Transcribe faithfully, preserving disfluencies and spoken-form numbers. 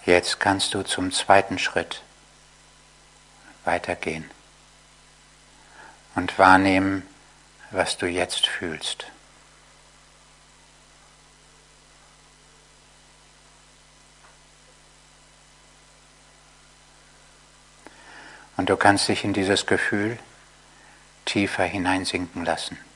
Jetzt kannst du zum zweiten Schritt weitergehen und wahrnehmen, was du jetzt fühlst. Und du kannst dich in dieses Gefühl tiefer hineinsinken lassen.